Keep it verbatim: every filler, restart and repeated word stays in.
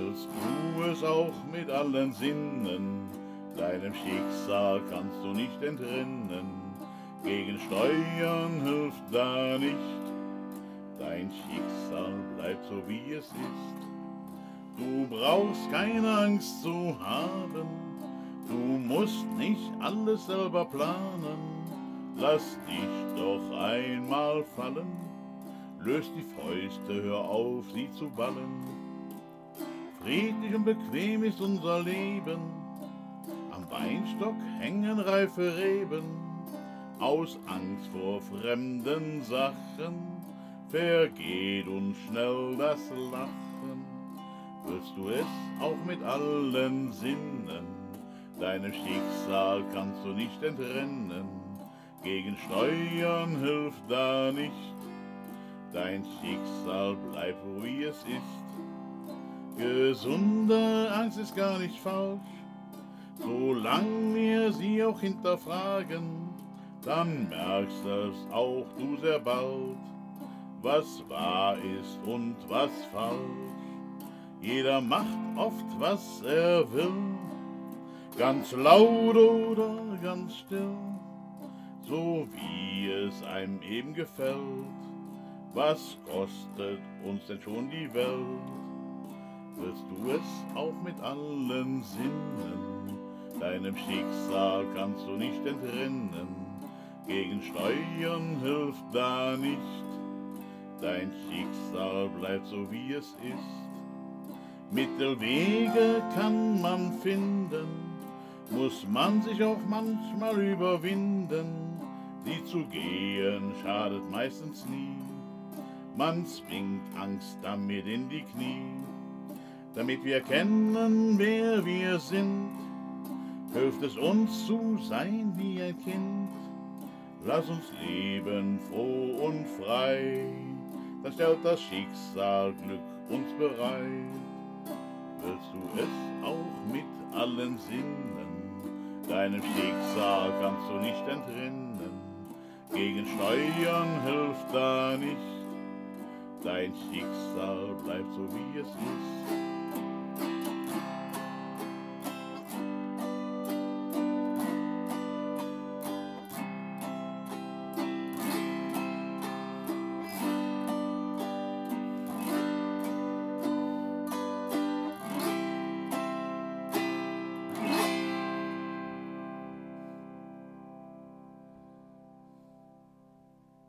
willst du es auch mit allen Sinnen, deinem Schicksal kannst du nicht entrinnen. Gegen Steuern hilft da nicht, dein Schicksal bleibt so wie es ist. Du brauchst keine Angst zu haben, du musst nicht alles selber planen. Lass dich doch einmal fallen, löst die Fäuste, hör auf sie zu ballen. Friedlich und bequem ist unser Leben, am Weinstock hängen reife Reben. Aus Angst vor fremden Sachen vergeht uns schnell das Lachen. Willst du es auch mit allen Sinnen, deinem Schicksal kannst du nicht entrennen. Gegen Steuern hilft da nicht, dein Schicksal bleibt wie es ist. Gesunde Angst ist gar nicht falsch, solange wir sie auch hinterfragen, dann merkst es auch du sehr bald, was wahr ist und was falsch. Jeder macht oft, was er will, ganz laut oder ganz still, so wie es einem eben gefällt. Was kostet uns denn schon die Welt? Willst du es auch mit allen Sinnen, deinem Schicksal kannst du nicht entrinnen. Gegen Steuern hilft da nicht, dein Schicksal bleibt so wie es ist. Mittelwege kann man finden, muss man sich auch manchmal überwinden. Die zu gehen schadet meistens nie, man zwingt Angst damit in die Knie. Damit wir kennen, wer wir sind, hilft es uns zu sein wie ein Kind. Lass uns leben froh und frei, da stellt das Schicksal Glück uns bereit. Willst du es auch mit allen Sinnen, deinem Schicksal kannst du nicht entrinnen. Gegen Steuern hilft da nicht, dein Schicksal bleibt so wie es ist.